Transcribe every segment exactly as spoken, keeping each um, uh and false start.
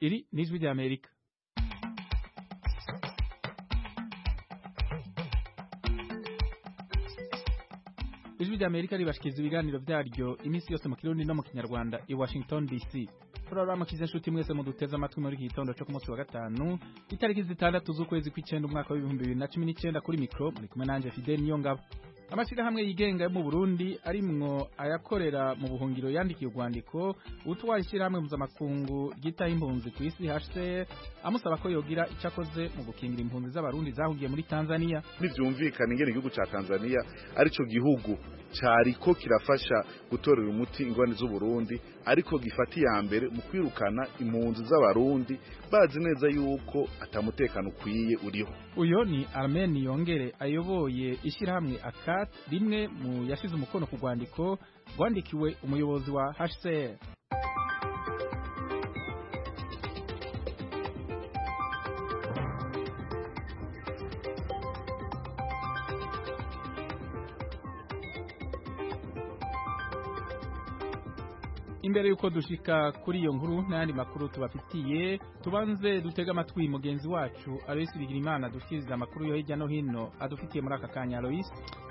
Iri n'ijwi rya Amerika. Ijwi rya Amerika ribashikiriza ibiganiro vyaryo iminsi yose mu Kirundi no mu Kinyarwanda i Washington D C. Turarama kiza nshuti mwese muduteza amatwi muri iki gitondo cyo ku munsi wa gatanu itariki zitandatu z'ukwezi kw'icenda umwaka w'ibihumbi bibiri na cumi n'icenda kuri mikro muri kumwe nanje Fidel Niyongabo. Amashirahamwe yigenga mu Burundi arimwo ayakorera mu buhungiro yandikiye urwandiko utwaye ishirahamwe mpuzamakungu ryitaho impunzi ku isi H C R amusaba ko yogira icakoze mu gukingira impunzi z'abarundi zahugiye muri Tanzania. Nivyumvikana ingene igihugu ca Tanzania arico gihugu cariko kirafasha gutorera umuti ingwani z'u Burundi ariko gifati ya mbere mu kwirukana impunzi z'abarundi bazi neza yuko atamutekano ukwiye uriho. Uyo ni Armen Yongere ayoboye ishirahamwe Akat rimwe mu yashize umukono ku rwandiko rwandikiwe umuyobozi wa H C R. Imbere yuko dushika kuri iyo nkuru n'andi makuru tubafitiye tubanze dutega amatwi mugenzi wacu Alois Bigirimana dushikiriza amakuru yo hirya no hino adufitiye muri aka kanya. Alois,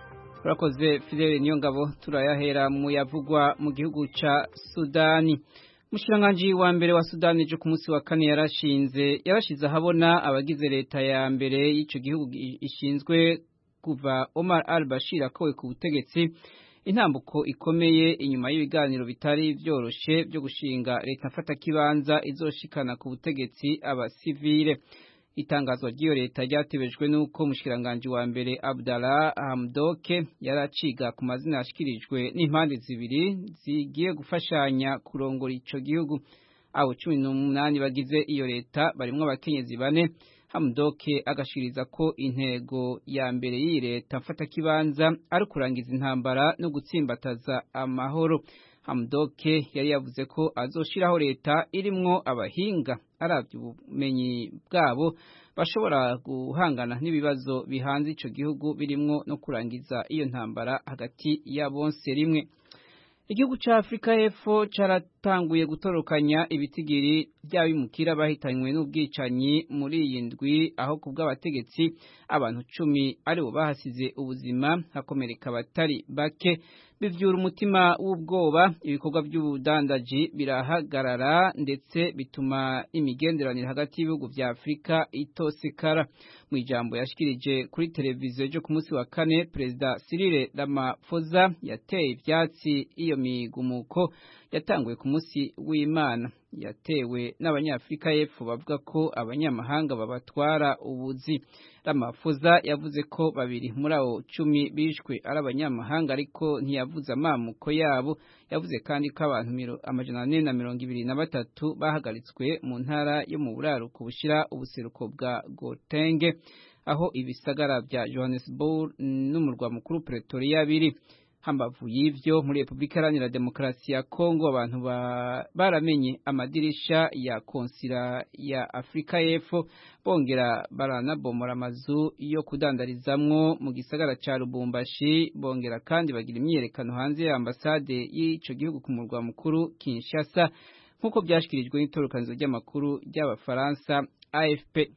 urakoze Fidel Niyongabo. Turayahera mu yavugwa mu gihugu ca Sudani. Mushikiranganji wa mbere wa Sudani jo ku munsi wa kane yarashinze yarashize ahabona abagize leta ya mbere y'ico gihugu ishinzwe kuva Omar al-Bashir akowe ku butegetsi, intambuko ikomeye inyuma y'ibiganiro bitari vyoroshe byo gushinga leta mfata kibanza izoshikana ku butegetsi abasivile. Itangazwa ry'iyo leta ryatebejwe nuko mushikiranganje wa mbere Abdallah Hamdoke yaraciga ku mazina yashikirijwe n'impande zibiri zigiye gufashanya kurongora ico gihugu. Abo cumi n'umunani bagize iyo leta barimwo abakenyezi bane. Hamdoke agashiriza ko intego ya mbere y'iyi leta mfata kibanza ari kurangiza intambara no gutsimbataza amahoro. Hamdoke yari yavuze ko azoshiraho leta irimwo abahinga aravye ubumenyi bwabo bashobora guhangana n'ibibazo bihanze ico gihugu birimwo no kurangiza iyo ntambara hagati ya bonse rimwe. Igihugu ca Afrika y'Epfo caratanguye gutorokanya ibitigiri by'abimukira bahitanywe n'ubwicanyi muri iyi ndwi, aho kubw'abategetsi abantu cumi aribo bahasize ubuzima hakomereka abatari bake. Bivyura umutima w'ubwoba, ibikorwa by'ubudandaji birahagarara ndetse bituma imigenderanire hagati y'ibihugu vya Afrika itosekara. Mu ijambo yashikirije kuri televiziyo ryo ku munsi wa kane, Perezida Cyril Ramaphosa yateye ivyatsi iyo migumuko yatanguye ku munsi w'Imana. Yatewe n'abanyafrika y'Epfo bavuga ko abanyamahanga babatwara ubuzi. Ramaphosa yavuze ko babiri muri abo cumi bishwe ari abanyamahanga ariko ntiyavuze amamuko yabo. Yavuze kandi ko abantu amajana ane na mirongo ibiri na batatu bahagaritswe mu ntara yo mu buraruko bushira ubuseruko bwa Gauteng, aho ibisagara vya Johannesburg n'umurwa mukuru Pretoria biri. Hambavu y'ivyo muri Republika Iharanira Demokarasi ya Kongo abantu ba, baramenye amadirisha ya konsila ya Afrika y'Epfo bongera baranabomora amazu yo kudandarizamwo mu gisagara ca Lubumbashi. Bongera kandi bagira imyerekano hanze ya ambasade y'ico gihugu ku murwa mukuru Kinshasa, nkuko byashikirijwe n'itorokanzo ry'amakuru ry'abafaransa A F P.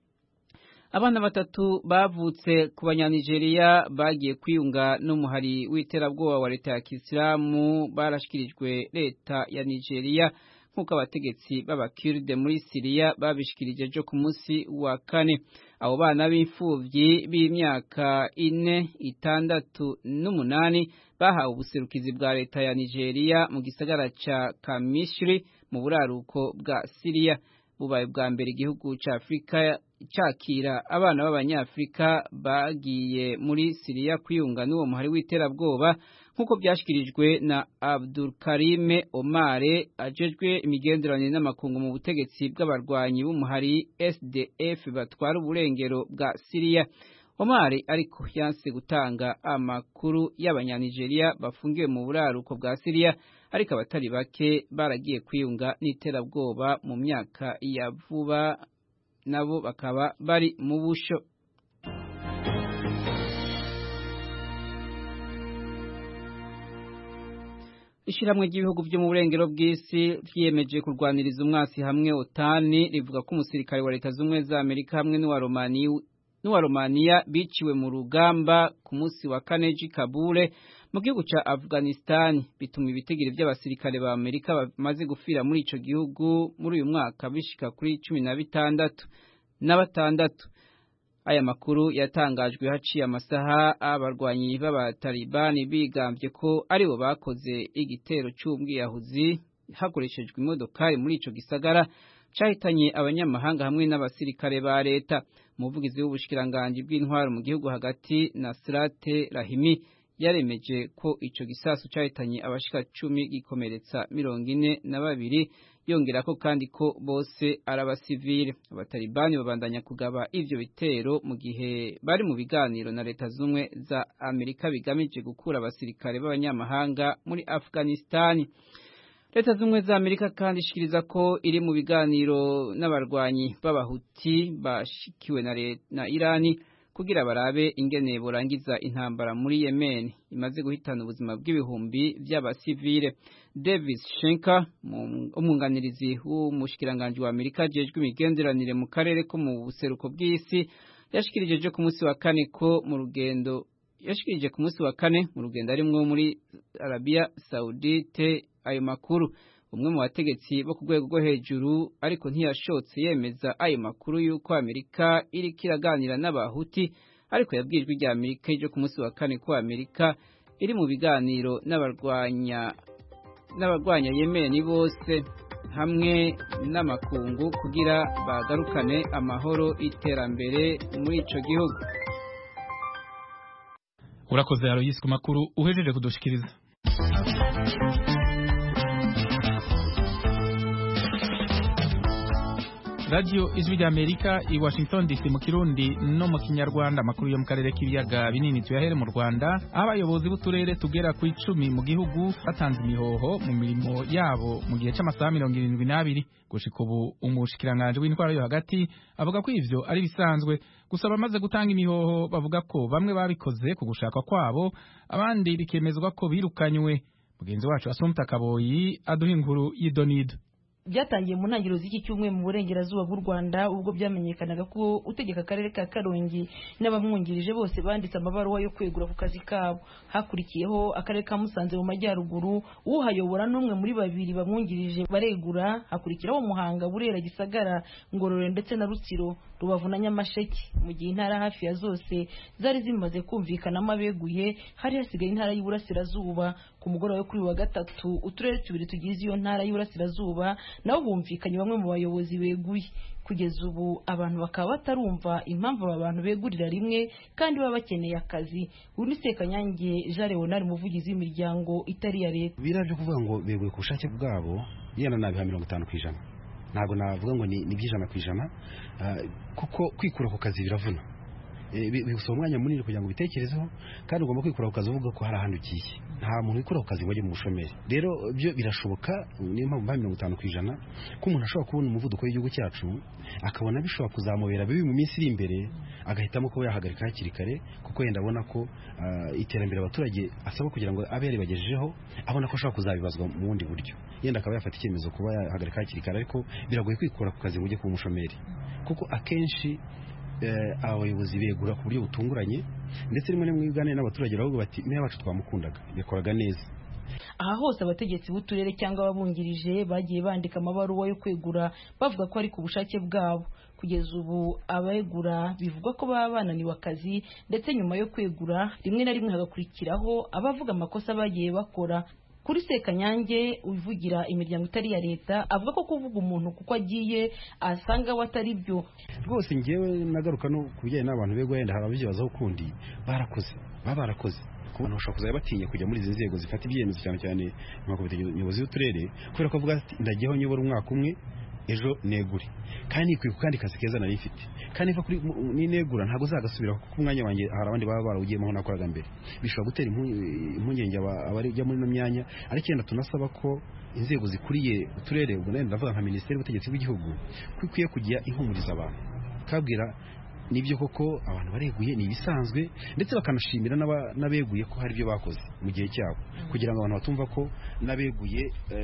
Abana batatu bavutse ku banyanigeria bagiye kwiyunga n'umuhari w'iterabwoba wa leta ya Kisilamu barashikirijwe leta ya Nigeria, nkuko abategetsi b'abakurde muri Syria babishikirije jo ku munsi wa kane. Abo bana b'imfuvyi b'imyaka ine, itandatu n'umunani bahawe ubuserukizi bwa leta ya Nigeria mu gisagara ca Kamishri mu buraruko bwa Syria. Bubaye bwa mbere igihugu ca Afrika cakira abana b'abanyafrika bagiye muri Syria kwiyunga n'uwo muhari w'iterabwoba, nkuko byashikirijwe na Abdul Karim Omare ajejwe imigenderanire n'amakungu mu butegetsi bw'abarwanyi b'umuhari S D F batwara uburengero bwa Syria. Omare ariko yanse gutanga amakuru y'abanyanigeria bafungiwe mu buraruko bwa Syria, ariko abatari bake baragiye kwiyunga n'iterabwoba mu myaka ya vuba nabo bakaba bari mu busho. Ishiramwe ry'ibihugu byo mu burengero bw'isi vyiyemeje kurwaniriza umwasi hamwe otani rivuga ko umusirikare wa leta z'umwe za Amerika hamwe n'uwa Romania n'uwa Romania biciwe mu rugamba ku munsi wa kane i Kabul mu gihugu ca Afghanistan, bituma ibitegiro by'abasirikare ba Amerika bamaze gufira muri ico gihugu muri uyu mwaka bishika kuri cumi na bitandatu na batandatu. Aya makuru yatangajwe haciye amasaha abarwanyi b'abatalibani bigambye ko aribo bakoze igitero cy'ubwiyahuzi hakoreshejwe imodokari muri ico gisagara cahitanye abanyamahanga hamwe n'abasirikare ba leta. Umuvugizi w'ubushikiranganje bw'intwaro mu gihugu hagati Nasrat Rahimi yaremeje ko ico gisasu cahitanye abashika cumi gikomeretsa mirongo ine na babiri, yongera ko kandi ko bose arabasivile. Abatalibani babandanya kugaba ivyo bitero mu gihe bari mu biganiro na leta z'umwe za Amerika bigamije gukura abasirikare b'abanyamahanga muri Afghanistan. Leta z'umwe za Amerika kandi ishikiriza ko iri mu biganiro n'abarwanyi b'abahuti bashikiwe na, na Irani kugira barabe ingene borangiza intambara muri Yemen imaze guhitana ubuzima bw'ibihumbi by'abasivile. Davis Schenker, umwunganirizi w'umushikiranganje wa Amerika ajejwe imigenderanire mu karere ko mu buseruko bw'isi, yashikirije ku munsi wa kane ko mu rugendo yashikirije ku munsi wa kane mu rugendo arimwo muri Arabia Saudite ayo makuru. Umwe mu bategetsi bo ku rwego rwo hejuru ariko ntiyashotse yemeza ayo makuru yuko Amerika iri kiraganira n'abahuti, ariko yabwirijwe rya Amerika ejo ku munsi wa kane ko Amerika iri mu biganiro n'abarwanya n'abarwanya Yemen bose hamwe n'amakungu kugira bagarukane amahoro iterambere muri ico gihugu. Urakoze Aloysi ku makuru uhejeje kudushikiriza. Radio Ijwi rya Amerika i Washington D C mu Kirundi no mu Kinyarwanda. Amakuru yo mu karere k'ibiyaga binini tuyahere mu Rwanda, aho abayobozi b'uturere tugera ku icumi mu gihugu batanze imihoho mu mirimo yabo mu gihe c'amasaha mirongo irindwi n'abiri. Gushika ubu umushikiranganje w'intwaro yo hagati avuga ko ivyo ari bisanzwe, gusa bamaze gutanga imihoho bavuga ko bamwe babikoze ku gushaka kwabo, abandi bikemezwa ko birukanywe. Mugenzi wacu Assumpta Kaboyi aduha inkuru y'idonido. Byatangiye mu ntangiriro z'iki cyumwe mu burengerazuba bw'u Rwanda, ubwo byamenyekanaga ko utegeka akarere ka Karongi n'abamwungirije bose banditse amabaruwa yo kwegura ku kazi kabo. Hakurikiyeho akarere ka Musanze mu majyaruguru, uhayobora n'umwe muri babiri bamwungirije baregura. Hakurikiraho Muhanga, Burera, Gisagara, Ngororero ndetse na Rutsiro, Rubavu na Nyamasheke. Mu gihe intara hafi ya zose zari zimaze kumvikanamo abeguye, hari hasigaye intara y'Iburasirazuba. Ku mugoroba wo kuri wa gatatu, uturere tubiri tugize iyo ntara y'Iburasirazuba naho bumvikanye bamwe mu bayobozi beguye. Kugeza ubu abantu bakaba batarumva impamvu aba bantu begurira rimwe kandi baba bakeneye akazi. Unise Kanyange Jean Leonard, umuvugizi w'imiryango itari ya leta. Biraje kuvuga ngo beguye ku bushake bwabo, yena nabiha mirongo itanu ku ijana. Ntabwo navuga ngo ni by'ijana ku ijana, kuko kwikura ku kazi biravuna. Bigusaba umwanya munini kugira ngo bitekerezeho, kandi ugomba kwikura ku kazi uvuga ko hari ahantu ugiye. Nta muntu wikura ku kazi ngo ajye mu bushomeri. Rero byo birashoboka, niyo mpamvu mirongo itanu ku ijana ko umuntu ashobora kubona umuvuduko w'igihugu cyacu akabona bishobora kuzamubera bibi mu minsi iri imbere, agahitamo ko yahagarika hakiri kare, kuko yenda abona ko iterambere abaturage asaba kugira ngo abe yaribagejejeho, abona ko ashobora kuzabibazwa mu bundi buryo. Yenda akaba yafata icyemezo kuba yahagarika hakiri kare, ariko biragoye kwikura ku kazi ngo ujye kuba umushomeri, kuko akenshi abayobozi begura ku buryo butunguranye, ndetse rimwe rimwe biganira n'abaturage baravuga bati meya wacu twamukundaga, yakoraga neza. Aha hose abategetsi b'uturere cyangwa ababungirije bagiye bandika amabaruwa yo kwegura bavuga ko ari ku bushake bwabo. Kugeza ubu abegura bivugwa ko baba bananiwe akazi, ndetse nyuma yo kwegura rimwe na rimwe hagakurikiraho abavuga amakosa bagiye bakora. Kuri Sekanyange uvugira imiryango itari ya leta, avuga ko kuvuga umuntu kuko agiye asanga watari byo. Rwose ngewe nagaruka no kubijyanye n'abantu begwa, yenda hari abibazaho kundi barakoze baba barakoze kubona bashaka kuzaya batinye kujya muri izi nzego zifata ibyemezo, cyane cyane mu komite nyobozi y'uturere, kubera ko avuga ati ndagiyeho nyobora umwaka umwe ejo negure, kandi ikwiye kandi kazi keza nari ifite, kandi iva kuri ninegura ntago zagasubira kuko umwanya wanjye hari abandi baba barawugiyemo nakoraga mbere. Bishobora gutera impungenge abari ujya muri no myanya, ariko yenda tunasaba ko inzego zikuriye uturere, ubwo nenda ndavuga nka Minisiteri y'Ubutegetsi bw'Igihugu, kwikwiye kujya ihumuriza abantu, kabwira nibyo koko abantu bareguye ni ibisanzwe ndetse bakanashimira n'abeguye ko hari ibyo bakoze mu gihe cyabo kugira ngo abantu batumva ko n'abeguye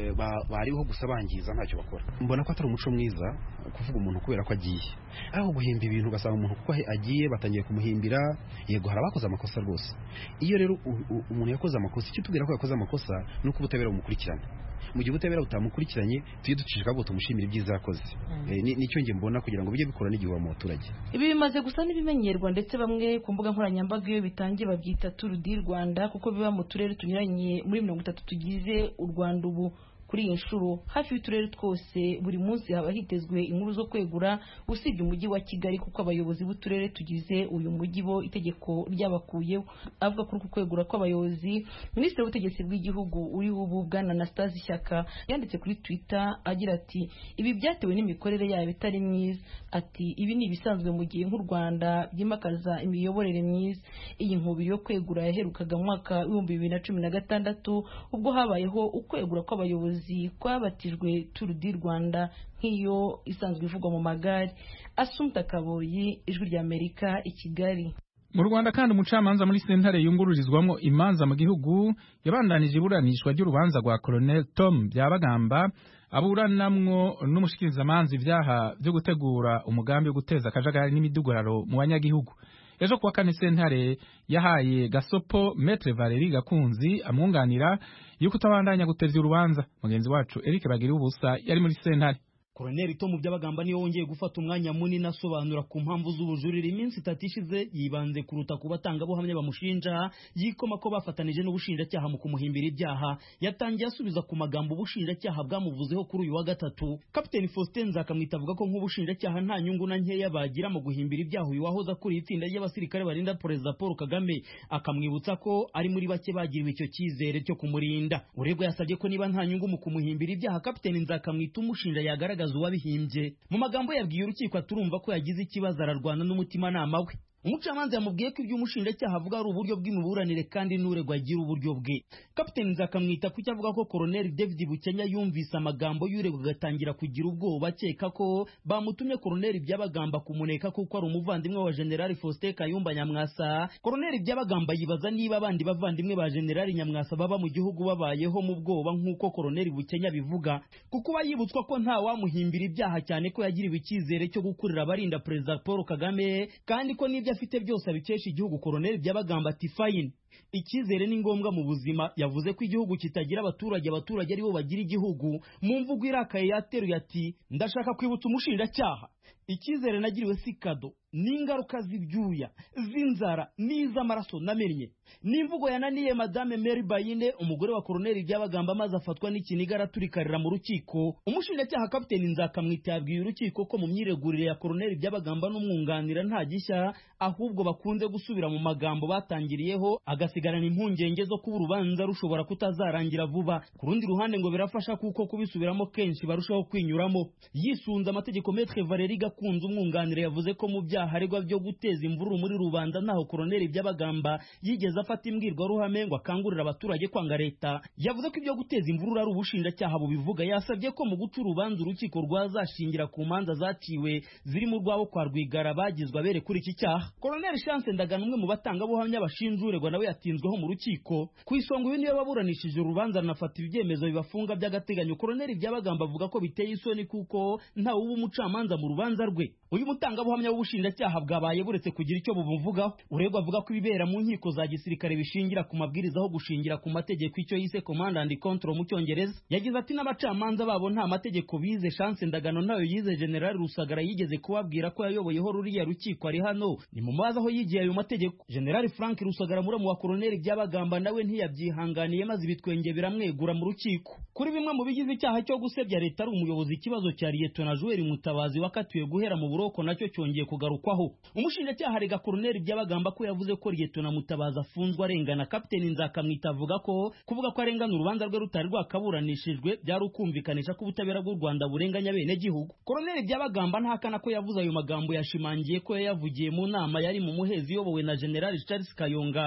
bariho gusa bangiza ntacyo bakora. Mbona ko atari umuco mwiza kuvuga umuntu kubera ko agiye aho guhimba ibintu ugasanga umuntu kuko agiye batangiye kumuhimbira. Yego hari abakoze amakosa rwose. Iyo rero umuntu yakoze amakosa icyo tubwira ko yakoze amakosa ni uko ubutabera bumukurikirana. Mu gihe ubutabera butamukurikiranye tuye ducishika ngo tumushimire ibyiza yakoze. Nicyo nge mbona kugira ngo bijye bikora n'igihe mu baturage. Ibi bimaze gusa n'ibimenyerwa ndetse bamwe ku mbuga nkoranyambaga iyo bitangiye babyita Tour du Rwanda kuko biba mu turere tunyuranye muri mirongo itatu tugize u Rwanda. Ubu kuri iyi nshuro hafi y'uturere twose buri munsi haba hitezwe inkuru zo kwegura usibye umujyi wa Kigali kuko abayobozi b'uturere tugize uyu mujyi bo itegeko ryabakuyeho. Avuga kuri uku kwegura kw'abayobozi, Minisitiri w'Ubutegetsi bw'igihugu uri ubu Bwana Anastase Shyaka yanditse kuri Twitter agira ati ibi byatewe n'imikorere yabo itari myiza. Ati ibi ni ibisanzwe mu gihe nk'u Rwanda byimakaza imiyoborere myiza. Iyi nkubiri yo kwegura yaherukaga mu mwaka w'ibihumbi bibiri na cumi na gatandatu ubwo habayeho ukwegura kw'abayobozi kwabatijwe Tour du Rwanda nk'iyo isanzwe ivugwa mu magare. Assumpta Kaboyi, Ijwi ry'Amerika, i Kigali. Mu Rwanda kandi umucamanza muri sentare yungururizwamo imanza mu gihugu yabandanije iburanishwa ry'urubanza rwa Colonel Tom Byabagamba aburanamwo n'umushikirizamanza ivyaha byo gutegura umugambi wo guteza akajagari n'imiduguraro mu banyagihugu. Ejo kuwa kane sentare yahaye gasopo Maître Valerie Gakunzi amwunganira yuko utabandanya gutevya urubanza. Mugenzi wacu Eric Bagira ubusa yari muri sentare. Colonel Tom Byabagamba niyo wongeye gufata umwanya munini asobanura ku mpamvu z'ubujurire. Iminsi itatu ishize yibanze kuruta ku batanga buhamya bamushinja yikoma ko bafatanije n'ubushinjacyaha mu kumuhimbira ibyaha. Yatangiye asubiza ku magambo ubushinjacyaha bwamuvuzeho kuri uyu wa gatatu. Captain Faustin Nzakamwita avuga ko nk'ubushinjacyaha nta nyungu na nkeya bagira mu guhimbira ibyaha uyu wahoza kuri itsinda ry'abasirikare barinda Perezida Paul Kagame, akamwibutsa ko ari muri bake bagiriwe icyo cyizere cyo kumurinda. Uregwa yasabye ko niba nta nyungu mu kumuhimbira ibyaha, Captain Nzakamwita umushinja yagaragaza uwabihimbye. Mu magambo yabwiye urukiko aturumva ko yagize ikibazo ararwana n'umutimanama we. Umucamanza yamubwiye ko ibyo umushinjacyaha avuga ari uburyo bw'imiburanire kandi n'uregwa agira uburyo bwe. Captain Nzakamwita kucyo avuga ko Colonel David Bukenya yumvise amagambo y'uregwa agatangira kugira ubwoba akeka ko bamutumye Colonel Byabagamba kumuneka kuko ari umuvandimwe wa General Faustin Kayumba Nyamwasa. Colonel Byabagamba yibaza niba abandi bavandimwe ba General Nyamwasa baba mu gihugu babayeho mu bwoba nk'uko Colonel Bukenya bivuga, kuko bayibutswa ko nta wamuhimbira ibyaha cyane ko yagiriwe icyizere cyo gukurira abarinda Perezida Paul Kagame kandi ko nibyo afite byose abikesha igihugu. Colonel Byabagamba ati fine, icyizere ni ngombwa mu buzima. Yavuze ko igihugu kitagira abaturage, abaturage aribo bagira igihugu. Mu mvugo irakaye yateruye ati ndashaka kwibutsa umushinjacyaha icyizere nagiriwe si kado, n'ingaruka z'ibyuya, z'inzara, n'iz'amaraso namennye. N'imvugo yananiye Madame Mary Bayine, umugore wa Colonel Byabagamba, maze afatwa n'ikiniga araturikarira mu rukiko. Umushinjacyaha Captain Nzakamwita yabwiye urukiko ko mu myiregurire ya Colonel Byabagamba n'umwunganira nta gishya, ahubwo bakunze gusubira mu magambo batangiriyeho, agasigarana impungenge zo kuba urubanza rushobora kutazarangira vuba. Ku rundi ruhande ngo birafasha kuko kubisubiramo kenshi barushaho kwinyuramo. Yisunze amategeko, Maître Valerie Gakunzi umwunganira yavuze ko mu byaha aregwa byo guteza imvururu muri rubanda ntaho Colonel Byabagamba yigeze afata imbwirwaruhame ngo akangurira abaturage kwanga leta. Yavuze ko ibyo guteza imvururu ari ubushinjacyaha bubivuga. Yasabye ko mu guca urubanza urukiko rwazashingira ku manza zaciwe ziri mu rwabo kwa Rwigara bagizwe abere kuri iki cyaha. Colonel Chance Ndagano, umwe mu batanga buhamya bashinja uregwa, nawe yatinzweho mu rukiko. Ku isonga uyu niwe waburanishije urubanza anafata ibyemezo bibafunga by'agateganyo. Colonel Byabagamba avuga ko biteye isoni kuko nta uba umucamanza mu rubanza rwe. Uyu mutangabuhamya w'ubushinjacyaha bwabaye buretse kugira icyo bumuvugaho. Uregwa avuga ko ibibera mu nkiko za gisirikare bishingira ku mabwiriza aho gushingira ku mategeko, icyo yise command and control mu Cyongereza. Yagize ati n'abacamanza babo nta mategeko bize. Chance Ndagano nayo yize. General Rusagara yigeze kubabwira ko yayoboyeho ruriya rukiko ari hano, ni mu mazi aho yigiye ayo mategeko. General Frank Rusagara muramu wa Colonel Byabagamba nawe ntiyabyihanganiye maze ibitwenge biramwegura mu rukiko. Kuri bimwe mu bigize icyaha cyo gusebya leta ari umuyobozi, ikibazo cya Lieutenant Joel Mutabazi wakatiwe guhera mu buroko nacyo cyongeye kugarukwaho. Umushinjacyaha arega Colonel Byabagamba ko yavuze ko Lieutenant Mutabazi afunzwe arengana. Captain Nzakamwita avuga ko kuvuga ko arengana urubanza rwe rutari rwakaburanishijwe byari ukumvikanisha ko ubutabera bw'u Rwanda burenganya bene gihugu. Colonel Byabagamba ntahakana ko yavuze ayo magambo, yashimangiye ko yayavugiye mu nama yari mu muhezi yobowe na General Charles Kayonga wari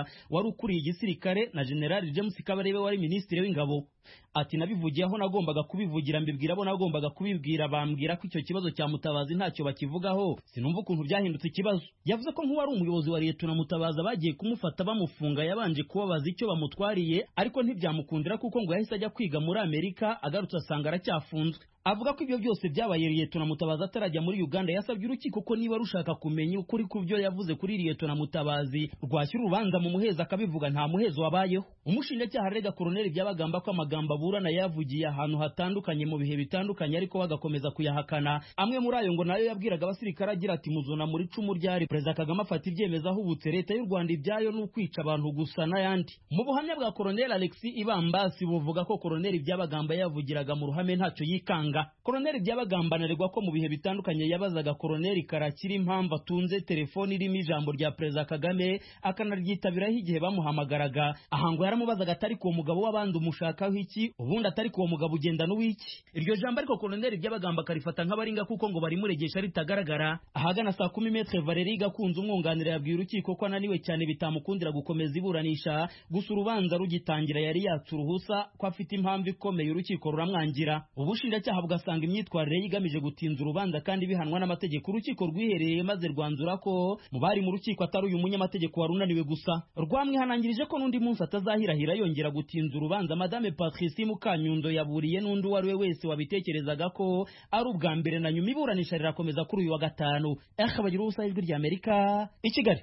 wari ukuriye igisirikare na General James Kabarebe wari minisitiri w'ingabo. Ati nabivugiye aho nagombaga kubivugira, mbibwira abo nagombaga kubibwira, bambwira ko icyo kibazo cya Mutabazi ntacyo bakivugaho, sinumva ukuntu byahindutse ikibazo. Yavuze ko nk'uwari umuyobozi wa leta na Mutabazi bagiye kumufata bamufunga yabanje kubabaza icyo bamutwariye, ariko ntibyamukundira kuko ngo yahise ajya kwiga muri Amerika, agarutse asanga aracyafunzwe. Avuga ko ibyo byose byabaye Liyetona Mutabazi atarajya muri Uganda. Yasabye urukiko ko niba rushaka kumenya ukuri ku byo yavuze kuri Liyetona Mutabazi rwashyira urubanza mu muhezo akabivuga, nta muhezo wabayeho. Umushinjacyaha arega Koloneli Byabagamba ko amagambo aburana yavugiye ahantu hatandukanye mu bihe bitandukanye, ariko bagakomeza kuyahakana. Amwe muri ayo ngo nayo yabwiraga abasirikare agira ati muzona muri cumu ryari. Perezida Kagame afata ibyemezo ahubutse leta y'u Rwanda ibyayo no kwica abantu gusa n'ayandi. Mu buhamya bwa Koloneli Alexis Ibambasi buvuga ko Koloneli Byabagamba yavugiraga mu ruhame ntacyo yikanga. Koloneli Byabagamba anerwa ko mu bihe bitandukanye yabazaga Koloneli Karakiri impamvu atunze telefoni irimo ijambo rya Perezida Kagame akanaryitabiraho igihe bamuhamagaraga. Aha ngo yaramubazaga atari ko umugabo w'abandi umushakaho iki, ubundi atari ko mugabo ugenda n'uwiki. Iryo jambo ariko Koloneli Byabagamba karifata nk'abaringa kuko ngo bari muregesha ritagaragara. Ahagana saa kumi Maître Valérie Gakunze umwunganira yabwiye urukiko ko ananiwe cyane bitamukundira gukomeza iburanisha, gusa urubanza rugitangira yari yatse uruhusa ko afite impamvu ikomeye, urukiko ruramwangira. Ubushinjacyaha bugasanga imyitwarire yigamije gutinza urubanza kandi bihanwa n'amategeko. Urukiko rwiherereye maze rwanzura ko mu bari mu rukiko atari uyu munyamategeko wari unaniwe gusa. Rwamwihanangirije ko n'undi munsi atazahirahira yongera gutinza urubanza. Madame Patricie Mukanyundo yaburiye n'undi uwo ari we wese wabitekerezaga ko ari ubwa mbere na nyuma iburanisha rirakomeza kuri uyu wa gatanu. Akabagira ubusa ijwi rya Amerika i Kigali.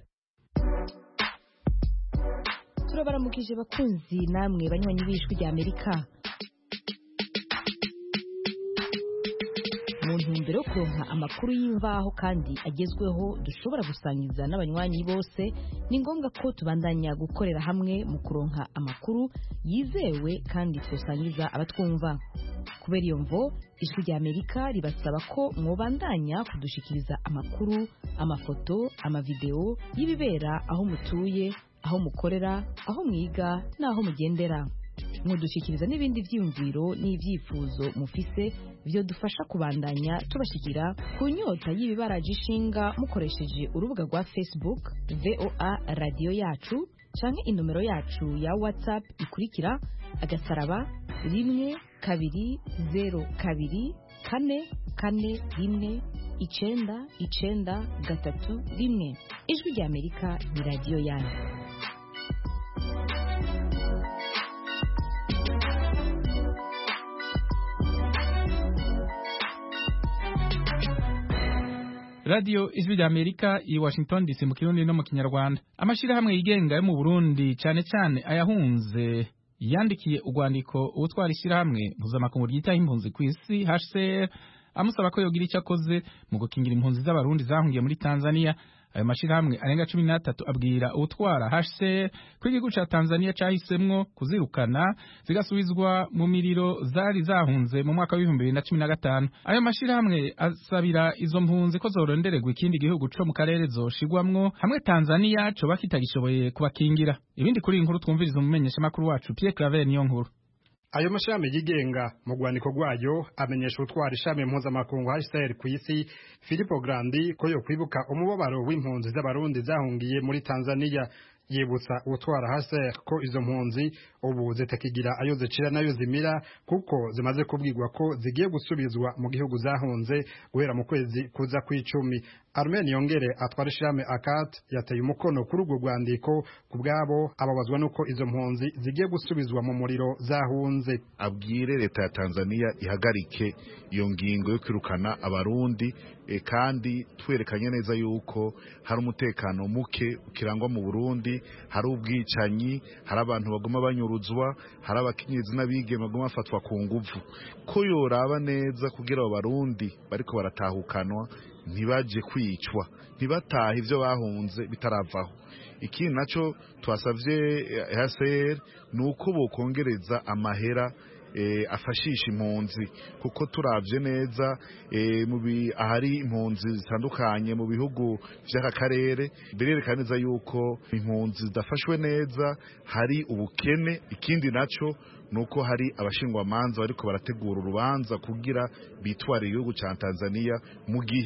Turabaramukije bakunzi namwe banywanyi b'ijwi rya Amerika. Mu ntumbero yo kuronka amakuru y'imvaho kandi agezweho dushobora gusangiza n'abanywanyi bose, ni ngombwa ko tubandanya gukorera hamwe mu kuronka amakuru yizewe kandi twosangiza abatwumva. Kubera iyo mvo ijwi rya Amerika ribasaba ko mwobandanya kudushikiriza amakuru, amafoto, amavideo y'ibibera aho mutuye, aho mukorera, aho mwiga n'aho mugendera. Mudushikiriza n'ibindi vyiyumviro n'ivyifuzo mufise byo dufasha kubandanya tubashikira ku nyota y'ibibaraje ishinga mukoresheje urubuga rwa Facebook V O A Radio Yacu canke inomero yacu ya WhatsApp ikurikira agasaraba rimwe kabiri zero kabiri kane kane rimwe icenda icenda gatatu rimwe. Ijwi rya Amerika ni radio yanyu. Radio Ijwi rya Amerika i Washington D C mu Kirundi no mu Kinyarwanda. Amashirahamwe yigenga yo mu Burundi cyane cyane ayahunze yandikiye urwandiko ubutwara ishirahamwe mpuzamakungu ryitaho impunzi ku isi H C R amusaba ko yogira icyo akoze mu gukingira impunzi z'abarundi zahungiye muri Tanzania. Ayo mashirahamwe arenga cumi n'atatu abwira ubutwara H C R ko igihugu ca Tanzania cahisemwo kuzirukana zigasubizwa mu miriro zari zahunze mu mwaka w'ibihumbi bibiri na cumi na gatanu. Ayo mashirahamwe asabira izo mpunzi ko zorondererwa ikindi gihugu co mu karere zoshigwamwo hamwe Tanzania co bakitagishoboye kubakingira. Ibindi kuri inkuru twumviriza umumenyesha makuru wacu Pierre Claver niyo nkuru. Ayo mashami yigenga mu rwandiko rwayo amenyesha utwara ishami mpuzamakungu H C R ku isi Filippo Grandi ko yo kwibuka umubabaro w'impunzi z'abarundi zahungiye muri Tanzania. Yibutsa utwara H C R ko izo mpunzi ubu zitakigira ayo zicira nayo zimira kuko zimaze kubwirwa ko zigiye gusubizwa mu gihugu zahunze guhera mu kwezi kuza kw'icumi. Armen Yongere atwara ishami Akat yateye umukono kuri urwo rwandiko kubwabo ababazwa nuko izo mpunzi zigiye gusubizwa mu muriro zahunze. Abwire leta ya Tanzania ihagarike iyo ngingo yo kwirukana abarundi e, kandi twerekanye neza yuko hari umutekano muke ukirangwa mu Burundi, hari ubwicanyi, hari abantu bagoma banyuruzwa, hari abakenyezi n'abigeme bagoma bafatwa ku nguvu. Ko yoraba neza kugira abarundi bariko baratahukanwa ntibaje kwicwa, ntibataha ivyo bahunze bitaravaho. Ikindi naco twasavye H C R nuko bokongereza amahera E, afashisha impunzi kuko turavye neza e, mu ahari impunzi zitandukanye mu bihugu vy'aka karere birerekana neza yuko impunzi zidafashwe neza, hari ubukene. Ikindi naco nuko hari abashingwa manza bariko barategura urubanza kugira bitware igihugu ca Tanzania mu gihe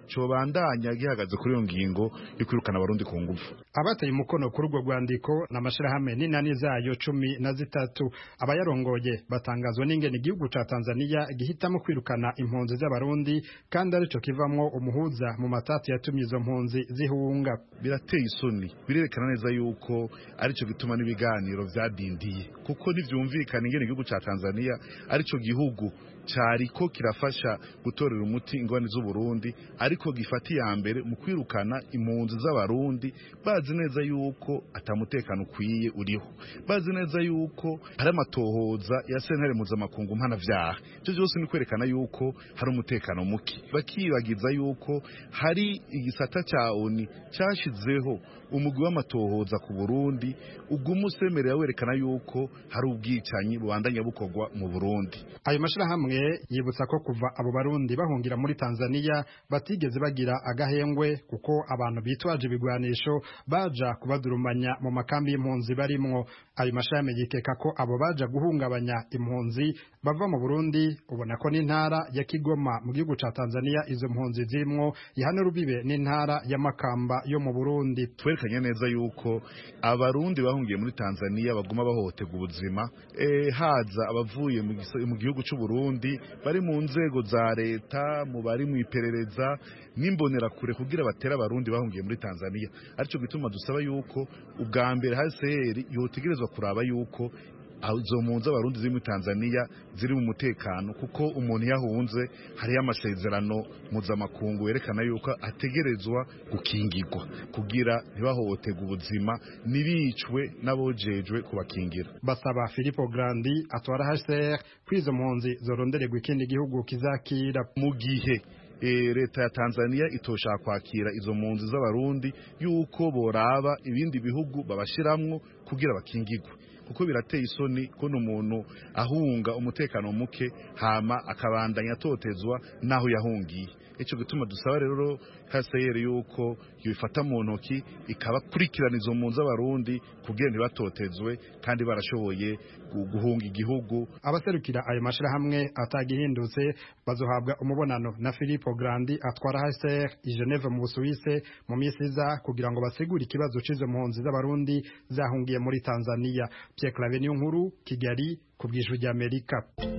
cobandanya gihagaze kuri iyo ngingo yo kwirukana abarundi ku ngufu. Abateye umukono kuri urwo rwandiko n'amashirahamwe n'inani zayo cumi na zitatu. Abayarongoye batangazwa n'ingene igihugu ca Tanzania gihitamo kwirukana impunzi z'abarundi kandi arico kivamwo umuhuza mu matati yatumye izo mpunzi zihunga. Birateye isoni, birerekana neza yuko arico gituma n'ibiganiro vyadindiye, kuko ntivyumvikana ingene igihugu ca Tanzania arico gihugu cariko kirafasha gutorera umuti ingwani z'u Burundi, ariko gifati ya mbere mu kwirukana impunzi z'abarundi bazi neza yuko atamutekano ukwiye uriho, bazi neza yuko hari amatohoza ya sentare mpuzamakungu mpanavyaha. Ivyo vyose ni kwerekana yuko hari umutekano muke, bakibagiza yuko hari igisata ca O N U cashizeho umugwi w'amatohoza ku Burundi uguma usemerera werekana yuko hari ubwicanyi bubandanya bukorwa mu Burundi. Ayo mashirahamwe yibutsa ko kuva abo barundi bahungira muri Tanzania batigeze bagira agahengwe, kuko abantu bitwaje ibigwanisho baja kubadurumanya mu makambi y'impunzi barimwo. Ayo mashirahamwe yikeka ko abo baja guhungabanya impunzi bava mu Burundi. Ubona ko n'intara ya Kigoma mu gihugu ca Tanzania izo mpunzi zirimwo ihana rubibe n'intara ya Makamba yo mu Burundi. Twerekanye neza yuko abarundi bahungiye muri Tanzania baguma bahohoterwa ubuzima, eh haza abavuye mu gihugu c'u Burundi bari mu nzego za leta, mu bari mu iperereza n'imbonera kure kugira batera abarundi bahungiye muri Tanzania. Arico gituma dusaba yuko ubwa mbere H C R yotegerezwa kuraba yuko izo mpunzi abarundi ziri muri Tanzania ziri mu mutekano, kuko umuntu yahunze hari amasezerano mpuzamakungu yerekana yuko ategerezwa gukingirwa kugira ntibahohoterwe ubuzima nibicwe n'abojejwe kubakingira. Basaba Filippo Grandi atwara H C R kwizo mpunzi zorondererwa ikindi gihugu kizakira. Mu gihe E, leta ya Tanzania itoshaka kwakira izo mpunzi z'abarundi yuko boraba ibindi bihugu babashiramwo kugira bakingirwe, kuko birateye isoni ko n'umuntu ahunga umutekano muke hama akabandanya atotezwa naho yahungiye. Ico gituma dusaba rero H C R yuko yifata mu ntoki ikabakurikirana izo mpunzi z'abarundi kugira ntibatotezwe kandi barashoboye guhunga igihugu. Abaserukira ayo mashirahamwe atagihindutse bazohabwa umubonano na Filippo Grandi atwara H C R i Geneve mu Busuwise mu misi iza kugira ngo basigure ikibazo c'izo mpunzi z'abarundi zahungiye muri Tanzania. Pierre Claver Niyonkuru, Kigali, ku bw'Ijwi ry'Amerika.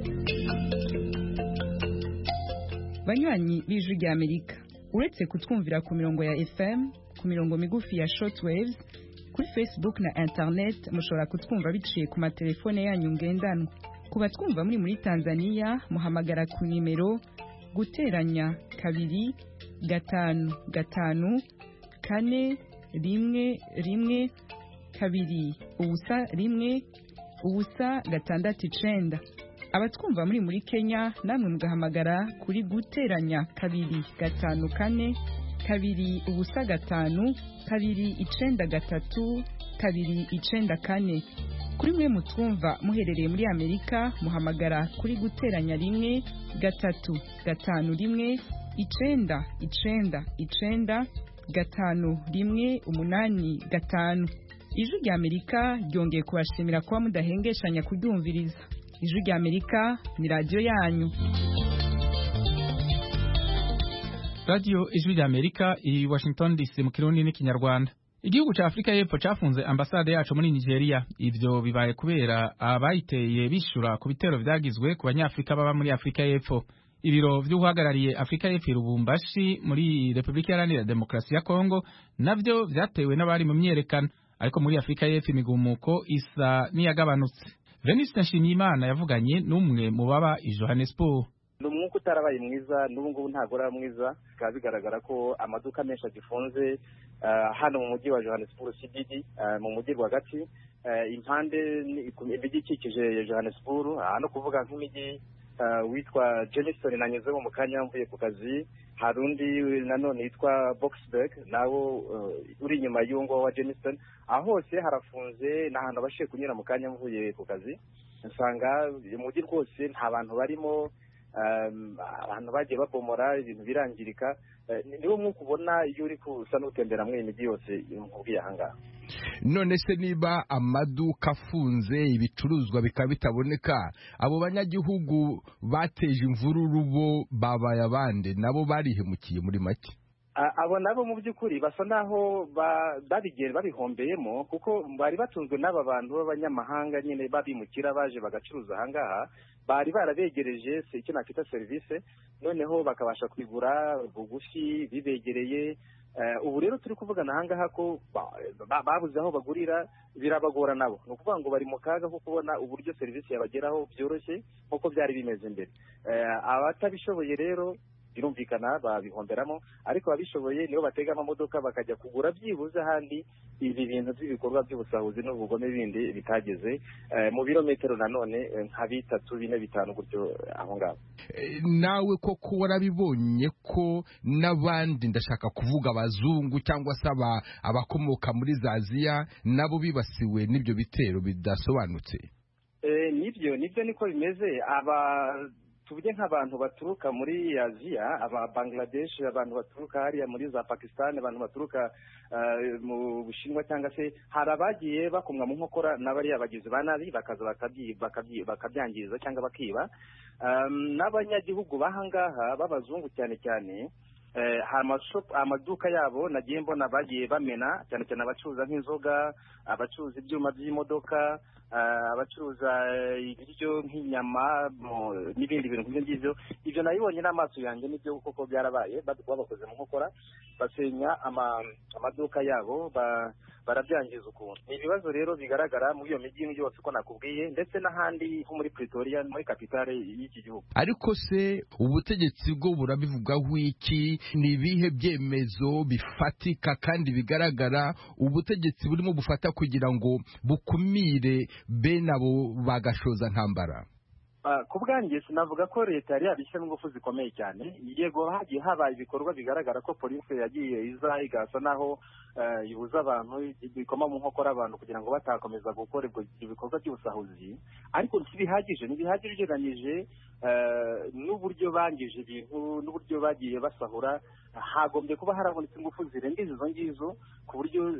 Banywanyi b'Ijwi ry'Amerika, uretse kutwumvira ku mirongo ya F M, ku mirongo migufi ya shortwaves, kuri Facebook na internet mushobora kutwumva biciye ku matelefone yanyu ngendanwa. Ku batwumva muri muri Tanzania muhamagara ku nimero guteranya kabiri gatanu gatanu kane rimwe rimwe kabiri ubusa rimwe ubusa gatandatu icenda. Abatwumva muri muri Kenya namwe mugahamagara kuri guteranya kabiri gatanu kane kabiri ubusa gatanu kabiri icenda gatatu kabiri icenda kane. Kuri mwe mutwumva muherereye muri Amerika muhamagara kuri guteranya rimwe gatatu gatanu rimwe icenda icenda icenda gatanu rimwe umunani gatanu. Ijwi ry'Amerika ryongeye kubashimira kuba mudahengeshanya kuryumviriza. Ijwi ry'Amerika ni radio yanyu. Radio Ijwi ry'Amerika i Washington D C mu Kirundi n'ikinyarwanda. Igihugu ca Afrika y'Epfo cafunze ambasade yacu muri Nigeria. Ivyo bibaye kubera abayiteye bishura ku bitero vyagizwe ku banyafrika baba muri Afrika y'Epfo. Ibiro vy'uhagarariye Afrika y'Epfo Lubumbashi muri Republika Iharanira Demokarasi ya Kongo navyo vyatewe n'abari mu myerekano, ariko muri Afrika y'Epfo imigumuko isa niyagabanutse. Venuste Nshimiyimana yavuganye n'umwe mu baba i Johannesburg. N'umwuka utarabaye mwiza n'ubu ngubu ntago ari mwiza, bikaba bigaragara ko amaduka menshi agifunze uh, hano mu mujyi wa Johannesburg C B D, uh, mu mujyi rwagati, uh, impande imijyi ikikije Johannesburg, hano uh, kuvuga nk'imijyi uh, witwa Jamestown nanyuzemo mu kanya mvuye ku kazi, hari undi nanone yitwa Boksburg nawo uh, uri inyuma y'uwo wa Jamestown. Aho hose harafunze n'ahantu abashiye kunyura mu kanya mvuye ku kazi, nsanga umujyi rwose nta bantu barimo, abantu bagiye babomora ibintu birangirika. Niwo mwuka ubona iyo uri kusa n'utembera muri imijyi yose nkubwiye ahangaha. None se niba amaduka afunze ibicuruzwa bikaba bitaboneka, abo banyagihugu bateje imvururu bo babaye abande nabo barihemukiye muri make? abo nabo mu by'ukuri basa naho babigera babihombeyemo kuko bari batunzwe n'aba bantu b'abanyamahanga nyine babimukira baje bagacuruza ahangaha bari barabegereje icyo nakita serivisi noneho bakabasha kwigura bugufi bibegereye. Ubu rero turi kuvugana ahangaha ko babuze aho bagurira birabagora nabo, ni ukuvuga ngo bari mu kaga ko kubona uburyo serivisi yabageraho byoroshye nk'uko byari bimeze mbere. Abatabishoboye rero birumvikana babihomberamo, ariko ababishoboye nibo batega amamodoka bakajya kugura byibuze ahandi ibi bintu by'ibikorwa by'ubusahuzi n'ubugome bindi bitageze mu birometero nanone nka bitatu bine bitanu gutyo aho ngaho. Nawe koko warabibonye ko n'abandi ndashaka kuvuga abazungu cyangwa se abakomoka muri za Aziya nabo bibasiwe n'ibyo bitero bidasobanutse? Nibyo nibyo niko bimeze. aba tuvuge nk'abantu baturuka muri Aziya, aba Bangladesh, abantu baturuka hariya muri za Pakistan, abantu baturuka mu Bushinwa cyangwa se hari abagiye bakomwa mu nkokora n'abariya bagizi ba nabi bakaza bakabyangiza cyangwa bakiba. N'abanyagihugu bahangaha b'abazungu cyane cyane amaduka yabo nagiye mbona bagiye bamena, cyane cyane abacuruza nk'inzoga, abacuruza ibyuma by'imodoka, abacuruza ibiryo nk'inyama n'ibindi bintu nk'ibyo ngibyo. Ibyo nabibonye n'amaso yanjye nibyo koko byarabaye, babakoze mu nkokora basenya amaduka yabo barabyangiza ukuntu. Ni ibibazo rero bigaragara muri iyo mijyi yose uko nakubwiye, ndetse n'ahandi nko muri Pretoria muri kapitale y'iki gihugu. Ariko se ubutegetsi bwo burabivugaho iki? Ni ibihe byemezo bifatika kandi bigaragara ubutegetsi burimo bufata kugira ngo bukumire bene abo bagashoza ntambara? Ku bwanjye sinavuga ko leta yari yabishyiramo ingufu zikomeye cyane. Yego hagiye habaye ibikorwa bigaragara ko polisi yagiye iza igasa naho ibuza abantu, bikoma mu nkokora abantu kugira ngo batakomeza gukora ibikorwa by'ubusahuzi, ariko ntibihagije ntibihagije ugereranyije n'uburyo bangije ibintu n'uburyo bagiye basahura. Hagombye kuba harabonetse ingufu zirengeje izo ngizo ku buryo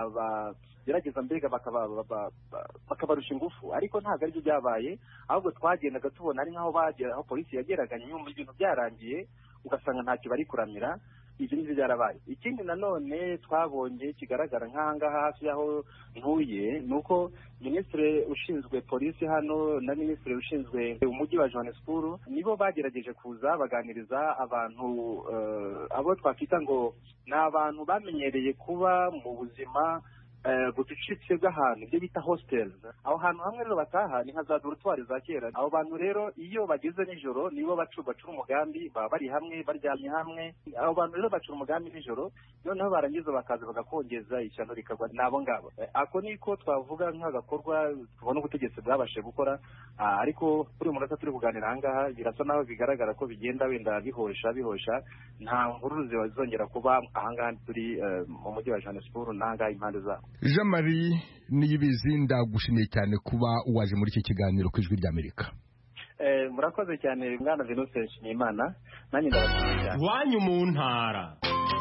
gerageza mbega bakabarusha ingufu, ariko ntabwo aribyo byabaye. Ahubwo twagendaga tubona ari nk'aho bagera aho polisi yageraga nyuma ibintu byarangiye ugasanga ntacyo bari kuramira. Ibyo nibyo byarabaye. Ikindi nanone twabonye kigaragara nk'ahangaha hafi y'aho ntuye ni uko minisitiri ushinzwe polisi hano na minisitiri ushinzwe umujyi wa Johannesburg nibo bagerageje kuza baganiriza abantu abo twakwita ngo ni abantu bamenyereye kuba mu buzima bucucitse bw'ahantu, ibyo bita hostels. Aho hantu hamwe rero bataha ni nka za dorutwari za kera. Abo bantu rero iyo bageze nijoro nibo bacura umugambi, baba bari hamwe baryamye hamwe. Abo bantu rero bacura umugambi nijoro, noneho barangiza bakaza bagakongeza ishyano rikagwa n'abo ngabo. Ako niko twavuga nk'agakorwa tubona ubutegetsi bwabashe gukora, ariko kuri uyu munota turi kuganira ahangaha birasa naho bigaragara ko bigenda wenda bihosha bihosha nta mvururu zizongera kuba ahangaha turi mu mujyi wa Johannesburg n'ahangaha impande zabo. Jean Marie Niyibizi, ndagushimiye cyane kuba waje muri iki kiganiro ku Ijwi ry'Amerika. Eh, murakoze cyane mwana Venuse Nshimiyimana, nanjye ndabashimiye cyane. Wanyu mu ntara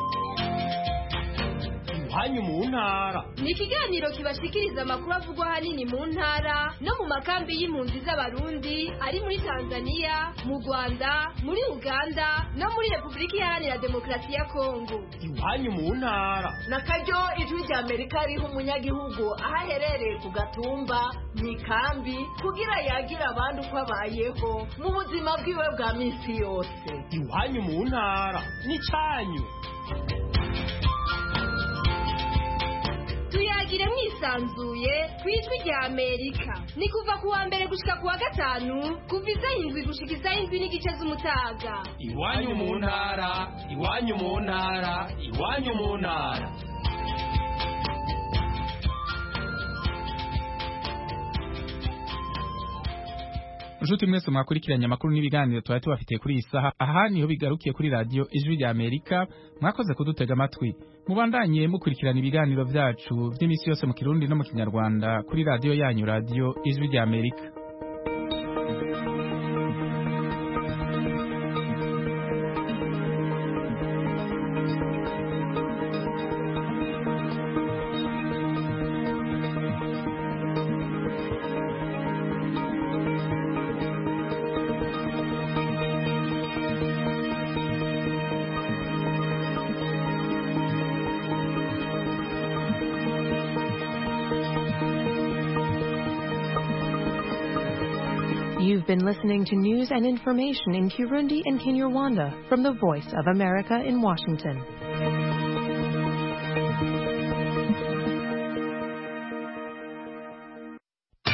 Wanyu mu ntara ni ikiganiro kibashikiriza amakuru avugwa hanini mu ntara no mu makambi y'impunzi z'abarundi ari muri Tanzania, mu Rwanda, muri Uganda no muri Repubulika Iharanira Demokarasi ya Kongo. Wanyu mu ntara na karyo Ijwi ry'Amerika riho umunyagihugu aho aherereye ku gatumba mu ikambi kugira yagira abandi uko abayeho mu buzima bwiwe bwa minsi yose. Wanyu mu ntara ni cyanyu. Tuyagire mwisanzuye ku Ijwi ry'Amerika. Ni kuva ku wa mbere gushika ku wa gatanu kuva isaha indwi gushika isaha indwi n'igice z'umutaga. Iwanyu mu ntara, iwanyu mu ntara, iwanyu mu ntara. Nshuti mwese mwakurikiranye amakuru n'ibiganiro twari tubafitiye kuri iyi saha. Aha niho bigarukiye kuri radio Ijwi ry'Amerika. Mwakoze kudutega amatwi. Mubandanye mukurikirana ibiganiro byacu by'imisi yose mu Kirundi no mu Kinyarwanda kuri radio yanyu, radio Ijwi ry'Amerika. You've been listening to news and information in Kirundi and Kinyarwanda from the Voice of America in Washington.